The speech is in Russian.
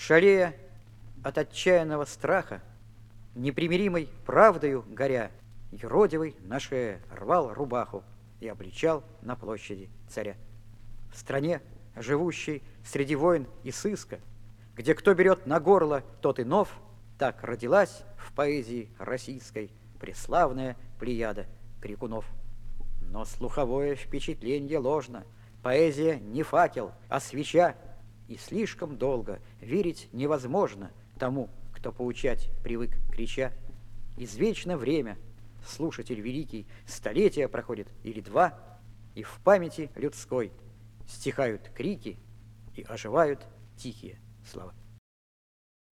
Шалея от отчаянного страха, непримиримой правдою горя, юродивый на шее рвал рубаху и обличал на площади царя. В стране, живущей среди войн и сыска, где кто берет на горло, тот и нов, так родилась в поэзии российской преславная плеяда крикунов. Но слуховое впечатление ложно, поэзия не факел, а свеча, и слишком долго верить невозможно тому, кто поучать привык крича. Извечно время, слушатель великий, столетия проходит или два, и в памяти людской стихают крики и оживают тихие слова.